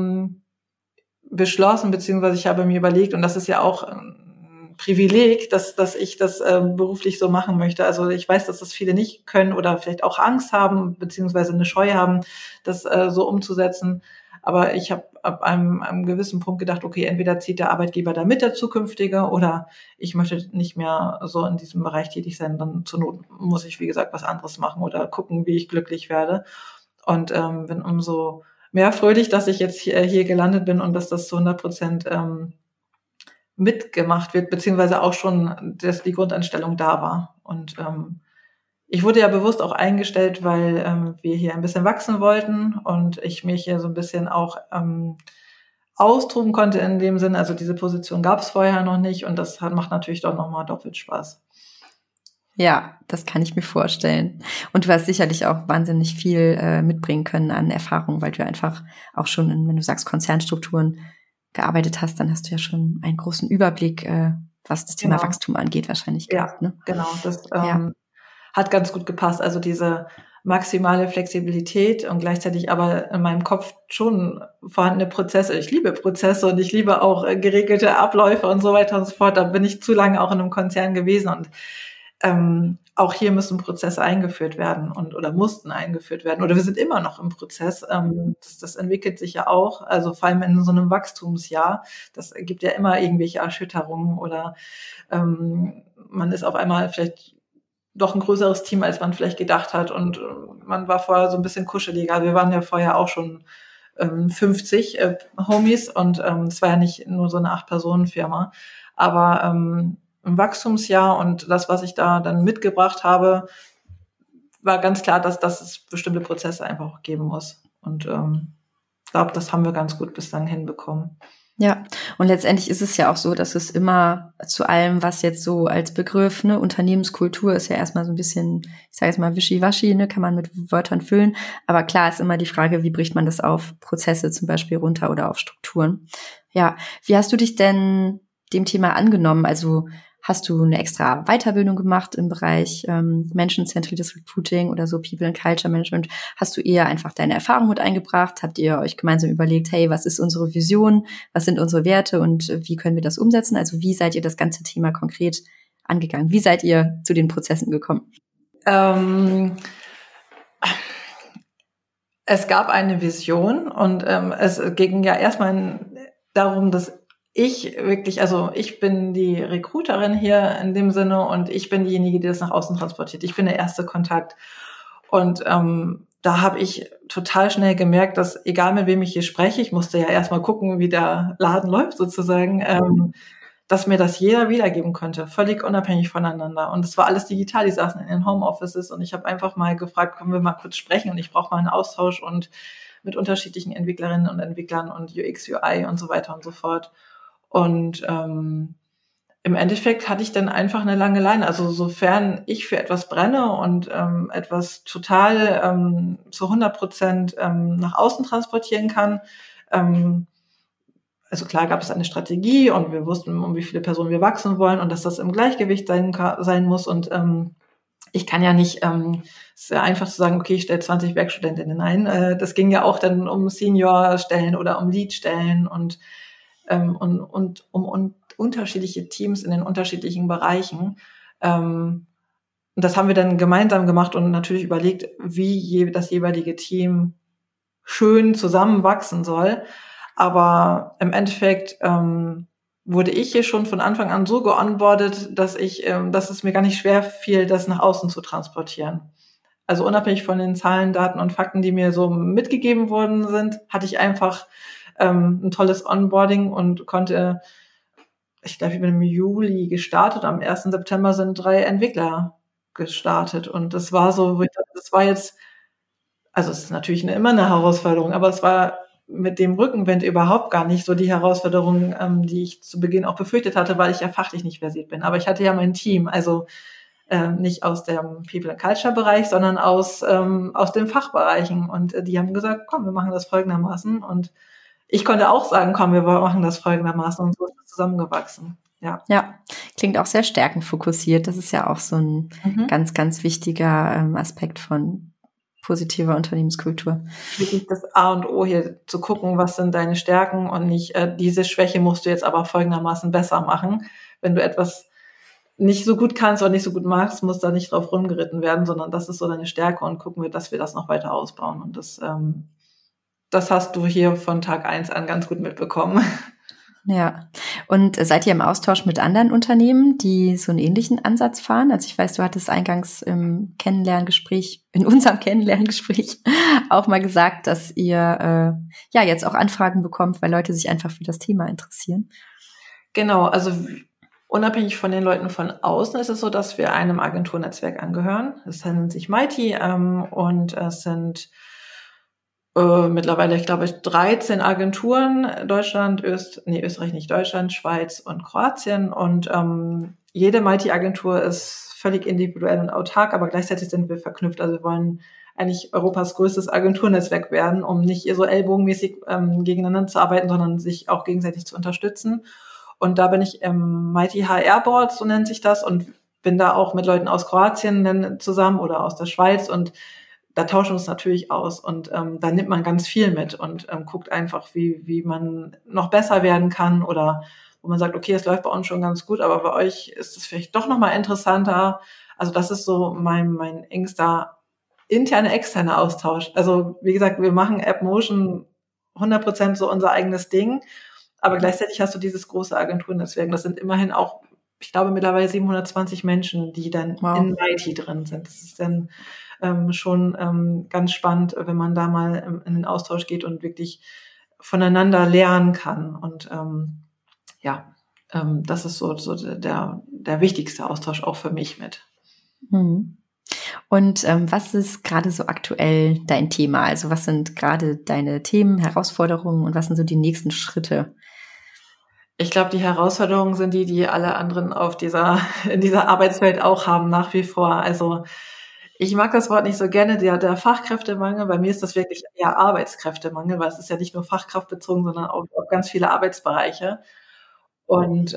beschlossen, beziehungsweise ich habe mir überlegt, und das ist ja auch ein Privileg, dass ich das beruflich so machen möchte. Also ich weiß, dass das viele nicht können oder vielleicht auch Angst haben, beziehungsweise eine Scheu haben, das so umzusetzen. Aber ich habe ab einem gewissen Punkt gedacht, okay, entweder zieht der Arbeitgeber da mit, der zukünftige, oder ich möchte nicht mehr so in diesem Bereich tätig sein. Dann zur Not muss ich, wie gesagt, was anderes machen oder gucken, wie ich glücklich werde. Und bin umso mehr fröhlich, dass ich jetzt hier gelandet bin und dass das zu 100% mitgemacht wird, beziehungsweise auch schon, dass die Grundeinstellung da war. Und ich wurde ja bewusst auch eingestellt, weil wir hier ein bisschen wachsen wollten und ich mich hier so ein bisschen auch austoben konnte in dem Sinne. Also diese Position gab es vorher noch nicht und das macht natürlich doch nochmal doppelt Spaß. Ja, das kann ich mir vorstellen. Und du hast sicherlich auch wahnsinnig viel mitbringen können an Erfahrung, weil du einfach auch schon in, wenn du sagst, Konzernstrukturen gearbeitet hast, dann hast du ja schon einen großen Überblick, was das Thema Wachstum angeht, wahrscheinlich gehabt. Ja, ne? Genau. Das hat ganz gut gepasst. Also diese maximale Flexibilität und gleichzeitig aber in meinem Kopf schon vorhandene Prozesse. Ich liebe Prozesse und ich liebe auch geregelte Abläufe und so weiter und so fort. Da bin ich zu lange auch in einem Konzern gewesen und auch hier müssen Prozesse eingeführt werden oder mussten eingeführt werden. Oder wir sind immer noch im Prozess. Das entwickelt sich ja auch. Also vor allem in so einem Wachstumsjahr. Das gibt ja immer irgendwelche Erschütterungen oder man ist auf einmal vielleicht doch ein größeres Team, als man vielleicht gedacht hat. Und man war vorher so ein bisschen kuscheliger. Wir waren ja vorher auch schon 50 Homies und es war ja nicht nur so eine 8-Personen-Firma. Aber im Wachstumsjahr und das, was ich da dann mitgebracht habe, war ganz klar, dass es bestimmte Prozesse einfach auch geben muss. Und ich glaube, das haben wir ganz gut bis dann hinbekommen. Ja, und letztendlich ist es ja auch so, dass es immer zu allem, was jetzt so als Begriff, ne, Unternehmenskultur ist ja erstmal so ein bisschen, ich sage jetzt mal wischiwaschi, ne, kann man mit Wörtern füllen. Aber klar ist immer die Frage, wie bricht man das auf Prozesse zum Beispiel runter oder auf Strukturen. Ja, wie hast du dich denn dem Thema angenommen? Also hast du eine extra Weiterbildung gemacht im Bereich menschenzentriertes Recruiting oder so People and Culture Management? Hast du eher einfach deine Erfahrung mit eingebracht? Habt ihr euch gemeinsam überlegt, hey, was ist unsere Vision? Was sind unsere Werte und wie können wir das umsetzen? Also wie seid ihr das ganze Thema konkret angegangen? Wie seid ihr zu den Prozessen gekommen? Es gab eine Vision und es ging ja erstmal darum, dass ich bin die Recruiterin hier in dem Sinne und ich bin diejenige, die das nach außen transportiert. Ich bin der erste Kontakt. Und da habe ich total schnell gemerkt, dass egal mit wem ich hier spreche, ich musste ja erstmal gucken, wie der Laden läuft sozusagen, dass mir das jeder wiedergeben konnte, völlig unabhängig voneinander. Und es war alles digital, die saßen in den Homeoffices und ich habe einfach mal gefragt, können wir mal kurz sprechen und ich brauche mal einen Austausch und mit unterschiedlichen Entwicklerinnen und Entwicklern und UX, UI und so weiter und so fort. Und im Endeffekt hatte ich dann einfach eine lange Leine. Also sofern ich für etwas brenne und etwas total zu 100% nach außen transportieren kann, also klar gab es eine Strategie und wir wussten, um wie viele Personen wir wachsen wollen und dass das im Gleichgewicht sein muss. Und ich kann ja nicht, es ist ja einfach zu sagen, okay, ich stelle 20 Werkstudentinnen ein. Das ging ja auch dann um Senior-Stellen oder um Lead-Stellen und um unterschiedliche Teams in den unterschiedlichen Bereichen. Und das haben wir dann gemeinsam gemacht und natürlich überlegt, wie das jeweilige Team schön zusammenwachsen soll. Aber im Endeffekt wurde ich hier schon von Anfang an so geonboardet, dass es mir gar nicht schwer fiel, das nach außen zu transportieren. Also unabhängig von den Zahlen, Daten und Fakten, die mir so mitgegeben worden sind, hatte ich einfach ein tolles Onboarding und konnte, ich glaube, ich bin im Juli gestartet, am 1. September sind 3 Entwickler gestartet und das war so, das war jetzt, also es ist natürlich immer eine Herausforderung, aber es war mit dem Rückenwind überhaupt gar nicht so die Herausforderung, die ich zu Beginn auch befürchtet hatte, weil ich ja fachlich nicht versiert bin. Aber ich hatte ja mein Team, also nicht aus dem People and Culture Bereich, sondern aus den Fachbereichen. Und die haben gesagt, komm, wir machen das folgendermaßen. Und ich konnte auch sagen, komm, wir machen das folgendermaßen. Und so ist es zusammengewachsen. Ja. Ja, klingt auch sehr stärkenfokussiert. Das ist ja auch so ein ganz, ganz wichtiger Aspekt von positiver Unternehmenskultur. Wirklich das A und O hier zu gucken, was sind deine Stärken und nicht, diese Schwäche musst du jetzt aber folgendermaßen besser machen. Wenn du etwas nicht so gut kannst oder nicht so gut magst, muss da nicht drauf rumgeritten werden, sondern das ist so deine Stärke und gucken wir, dass wir das noch weiter ausbauen. Und das hast du hier von Tag 1 an ganz gut mitbekommen. Ja. Und seid ihr im Austausch mit anderen Unternehmen, die so einen ähnlichen Ansatz fahren? Also ich weiß, du hattest eingangs in unserem Kennenlerngespräch auch mal gesagt, dass ihr jetzt auch Anfragen bekommt, weil Leute sich einfach für das Thema interessieren. Genau, also unabhängig von den Leuten von außen ist es so, dass wir einem Agenturnetzwerk angehören. Es nennt sich Mighty und es sind mittlerweile, ich glaube, 13 Agenturen, Österreich nicht, Deutschland, Schweiz und Kroatien. Und jede Mighty-Agentur ist völlig individuell und autark, aber gleichzeitig sind wir verknüpft. Also wir wollen eigentlich Europas größtes Agenturnetzwerk werden, um nicht so ellbogenmäßig gegeneinander zu arbeiten, sondern sich auch gegenseitig zu unterstützen. Und da bin ich im Mighty HR Board, so nennt sich das, und bin da auch mit Leuten aus Kroatien dann zusammen oder aus der Schweiz und da tauschen wir uns natürlich aus und da nimmt man ganz viel mit und guckt einfach, wie man noch besser werden kann oder wo man sagt, okay, es läuft bei uns schon ganz gut, aber bei euch ist es vielleicht doch nochmal interessanter. Also das ist so mein engster interne, externe Austausch. Also wie gesagt, wir machen AppMotion 100% so unser eigenes Ding, aber gleichzeitig hast du dieses große Agenturnetzwerk. Das sind immerhin auch, ich glaube, mittlerweile 720 Menschen, die dann in Mighty drin sind. Das ist dann schon ganz spannend, wenn man da mal in den Austausch geht und wirklich voneinander lernen kann. Und das ist so der wichtigste Austausch auch für mich mit. Mhm. Und was ist gerade so aktuell dein Thema? Also was sind gerade deine Themen, Herausforderungen und was sind so die nächsten Schritte? Ich glaube, die Herausforderungen sind die alle anderen in dieser Arbeitswelt auch haben, nach wie vor. Also ich mag das Wort nicht so gerne, der Fachkräftemangel. Bei mir ist das wirklich eher Arbeitskräftemangel, weil es ist ja nicht nur fachkraftbezogen, sondern auch auf ganz viele Arbeitsbereiche. Und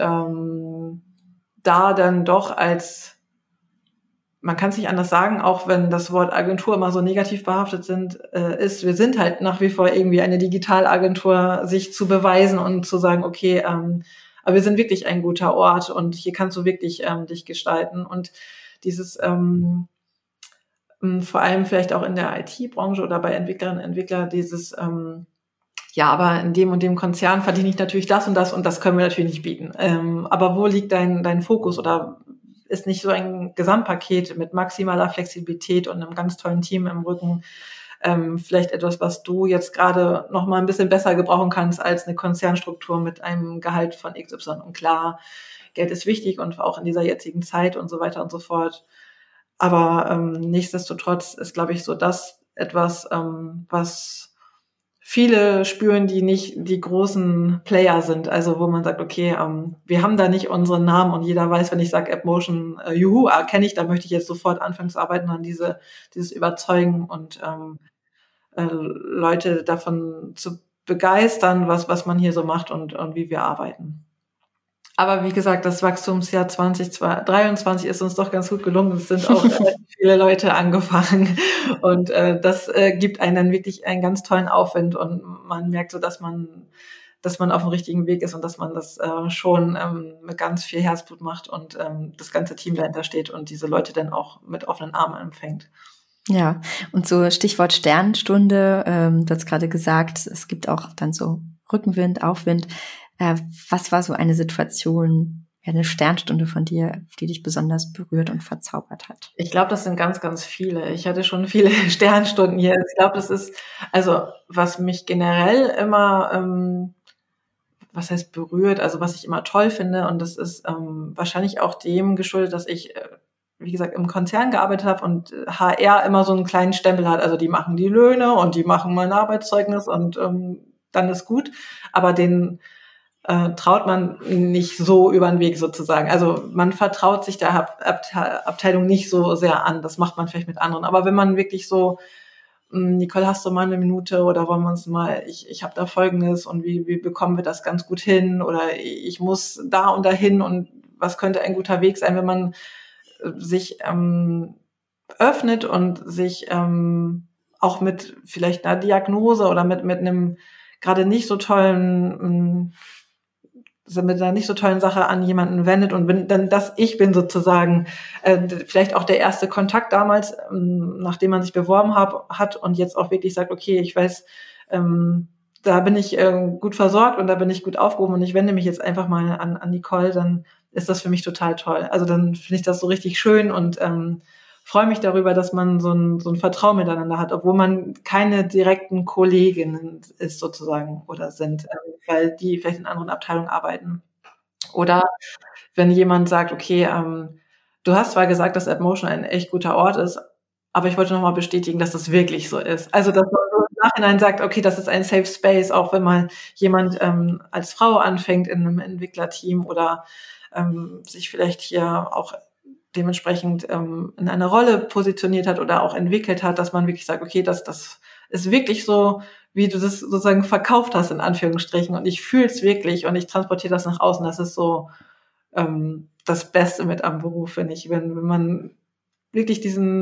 da dann doch man kann es nicht anders sagen, auch wenn das Wort Agentur immer so negativ behaftet wir sind halt nach wie vor irgendwie eine Digitalagentur, sich zu beweisen und zu sagen, okay, aber wir sind wirklich ein guter Ort und hier kannst du wirklich dich gestalten. Und dieses vor allem vielleicht auch in der IT-Branche oder bei Entwicklerinnen und Entwicklern ja, aber in dem und dem Konzern verdiene ich natürlich das und das können wir natürlich nicht bieten. Aber wo liegt dein Fokus oder ist nicht so ein Gesamtpaket mit maximaler Flexibilität und einem ganz tollen Team im Rücken vielleicht etwas, was du jetzt gerade noch mal ein bisschen besser gebrauchen kannst als eine Konzernstruktur mit einem Gehalt von XY. Und klar, Geld ist wichtig und auch in dieser jetzigen Zeit und so weiter und so fort. Aber nichtsdestotrotz ist, glaube ich, so das etwas, was viele spüren, die nicht die großen Player sind. Also wo man sagt, okay, wir haben da nicht unseren Namen und jeder weiß, wenn ich sage AppMotion, juhu, kenne ich, da möchte ich jetzt sofort anfangen zu arbeiten an dieses Überzeugen und Leute davon zu begeistern, was man hier so macht und wie wir arbeiten. Aber wie gesagt, das Wachstumsjahr 2023 ist uns doch ganz gut gelungen. Es sind auch viele Leute angefangen und das gibt einen dann wirklich einen ganz tollen Aufwind und man merkt so, dass man auf dem richtigen Weg ist und dass man das schon mit ganz viel Herzblut macht und das ganze Team dahinter steht und diese Leute dann auch mit offenen Armen empfängt. Ja, und so Stichwort Sternstunde, du hast gerade gesagt, es gibt auch dann so Rückenwind, Aufwind. Was war so eine Situation, eine Sternstunde von dir, die dich besonders berührt und verzaubert hat? Ich glaube, das sind ganz, ganz viele. Ich hatte schon viele Sternstunden hier. Ich glaube, das ist, also was mich generell immer, was heißt berührt, also was ich immer toll finde und das ist wahrscheinlich auch dem geschuldet, dass ich wie gesagt, im Konzern gearbeitet habe und HR immer so einen kleinen Stempel hat. Also die machen die Löhne und die machen mein Arbeitszeugnis und dann ist gut. Aber den traut man nicht so über den Weg sozusagen. Also man vertraut sich der Abteilung nicht so sehr an. Das macht man vielleicht mit anderen. Aber wenn man wirklich so, Nicole, hast du mal eine Minute oder wollen wir uns mal, ich habe da Folgendes und wie bekommen wir das ganz gut hin oder ich muss da und dahin und was könnte ein guter Weg sein, wenn man sich öffnet und sich auch mit vielleicht einer Diagnose oder mit einem gerade nicht so tollen mit einer nicht so tollen Sache an jemanden wendet und bin dann ich bin sozusagen vielleicht auch der erste Kontakt damals, nachdem man sich beworben hat und jetzt auch wirklich sagt, okay, ich weiß, da bin ich gut versorgt und da bin ich gut aufgehoben und ich wende mich jetzt einfach mal an Nicole, dann ist das für mich total toll. Also dann finde ich das so richtig schön und freue mich darüber, dass man so ein Vertrauen miteinander hat, obwohl man keine direkten Kolleginnen ist sozusagen oder sind, weil die vielleicht in anderen Abteilungen arbeiten. Oder wenn jemand sagt, okay, du hast zwar gesagt, dass AppMotion ein echt guter Ort ist, aber ich wollte nochmal bestätigen, dass das wirklich so ist. Also dass man so im Nachhinein sagt, okay, das ist ein Safe Space, auch wenn mal jemand als Frau anfängt in einem Entwicklerteam oder sich vielleicht hier auch dementsprechend in einer Rolle positioniert hat oder auch entwickelt hat, dass man wirklich sagt, okay, das ist wirklich so, wie du das sozusagen verkauft hast, in Anführungsstrichen. Und ich fühle es wirklich und ich transportiere das nach außen. Das ist so das Beste mit am Beruf, finde ich, wenn man wirklich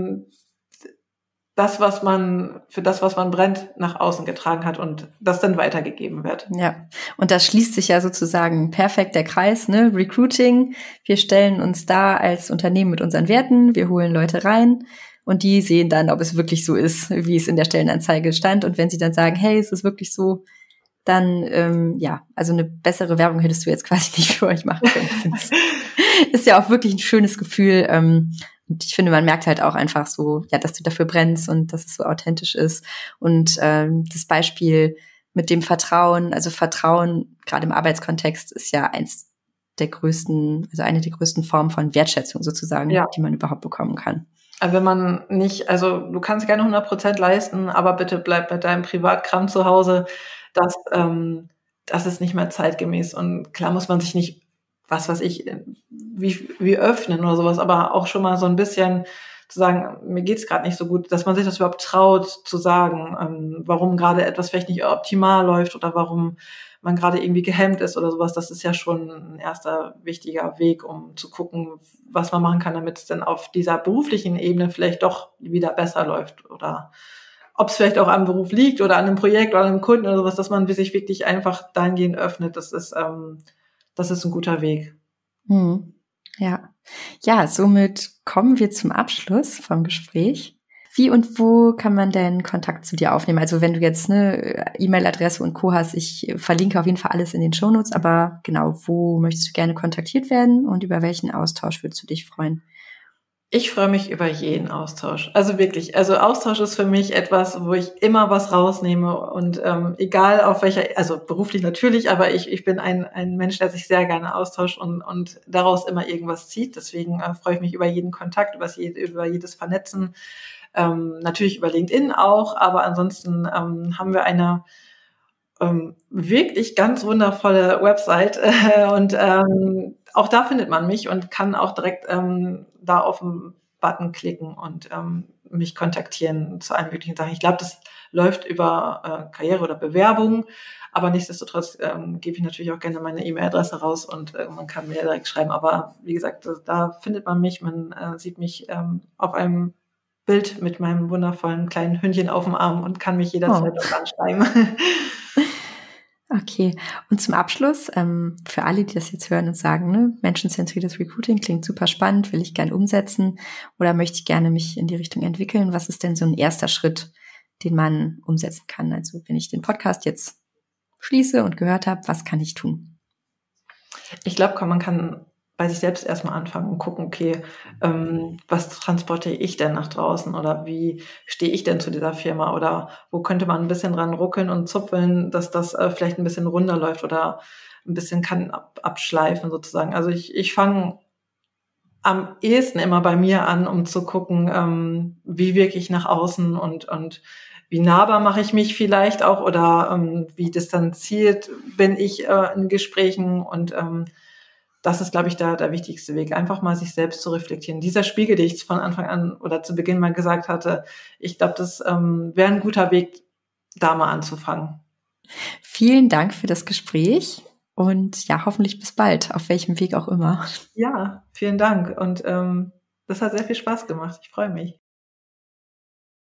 für das, was man brennt, nach außen getragen hat und das dann weitergegeben wird. Ja, und da schließt sich ja sozusagen perfekt der Kreis, ne? Recruiting. Wir stellen uns da als Unternehmen mit unseren Werten, wir holen Leute rein und die sehen dann, ob es wirklich so ist, wie es in der Stellenanzeige stand. Und wenn sie dann sagen, hey, es ist wirklich so, dann, also eine bessere Werbung hättest du jetzt quasi nicht für euch machen können. Ist ja auch wirklich ein schönes Gefühl. Und ich finde, man merkt halt auch einfach so, ja, dass du dafür brennst und dass es so authentisch ist. Und das Beispiel mit dem Vertrauen, also Vertrauen gerade im Arbeitskontext ist ja eine der größten Formen von Wertschätzung sozusagen, ja, die man überhaupt bekommen kann. Also wenn man nicht, also du kannst gerne 100% leisten, aber bitte bleib mit deinem Privatkram zu Hause. Das ist nicht mehr zeitgemäß. Und klar muss man sich nicht, was weiß ich, wie öffnen oder sowas, aber auch schon mal so ein bisschen zu sagen, mir geht's gerade nicht so gut, dass man sich das überhaupt traut zu sagen, warum gerade etwas vielleicht nicht optimal läuft oder warum man gerade irgendwie gehemmt ist oder sowas. Das ist ja schon ein erster wichtiger Weg, um zu gucken, was man machen kann, damit es dann auf dieser beruflichen Ebene vielleicht doch wieder besser läuft oder ob es vielleicht auch am Beruf liegt oder an einem Projekt oder an einem Kunden oder sowas, dass man sich wirklich einfach dahingehend öffnet. Das ist ein guter Weg. Ja. Ja, somit kommen wir zum Abschluss vom Gespräch. Wie und wo kann man denn Kontakt zu dir aufnehmen? Also wenn du jetzt eine E-Mail-Adresse und Co. hast, ich verlinke auf jeden Fall alles in den Shownotes, aber genau, wo möchtest du gerne kontaktiert werden und über welchen Austausch würdest du dich freuen? Ich freue mich über jeden Austausch. Also wirklich. Also Austausch ist für mich etwas, wo ich immer was rausnehme und egal auf welcher, also beruflich natürlich, aber ich bin ein Mensch, der sich sehr gerne austauscht und daraus immer irgendwas zieht. Deswegen freue ich mich über jeden Kontakt, über jedes Vernetzen. Natürlich über LinkedIn auch, aber ansonsten haben wir eine wirklich ganz wundervolle Website und auch da findet man mich und kann auch direkt da auf den Button klicken und mich kontaktieren zu allen möglichen Sachen. Ich glaube, das läuft über Karriere oder Bewerbung, aber nichtsdestotrotz gebe ich natürlich auch gerne meine E-Mail-Adresse raus und man kann mir direkt schreiben. Aber wie gesagt, da findet man mich, man sieht mich auf einem Bild mit meinem wundervollen kleinen Hündchen auf dem Arm und kann mich jederzeit auch anschreiben. Okay, und zum Abschluss, für alle, die das jetzt hören und sagen, ne, menschenzentriertes Recruiting klingt super spannend, will ich gerne umsetzen oder möchte ich gerne mich in die Richtung entwickeln, was ist denn so ein erster Schritt, den man umsetzen kann? Also wenn ich den Podcast jetzt schließe und gehört habe, was kann ich tun? Ich glaube, man kann bei sich selbst erstmal anfangen und gucken, okay, was transportiere ich denn nach draußen oder wie stehe ich denn zu dieser Firma oder wo könnte man ein bisschen dran ruckeln und zupfeln, dass das vielleicht ein bisschen runder läuft oder ein bisschen kann abschleifen sozusagen. Also ich fange am ehesten immer bei mir an, um zu gucken, wie wirke ich nach außen und wie nahbar mache ich mich vielleicht auch oder wie distanziert bin ich in Gesprächen und das ist, glaube ich, der wichtigste Weg, einfach mal sich selbst zu reflektieren. Dieser Spiegel, den ich von Anfang an oder zu Beginn mal gesagt hatte, ich glaube, das wäre ein guter Weg, da mal anzufangen. Vielen Dank für das Gespräch und ja, hoffentlich bis bald, auf welchem Weg auch immer. Ja, vielen Dank und das hat sehr viel Spaß gemacht. Ich freue mich.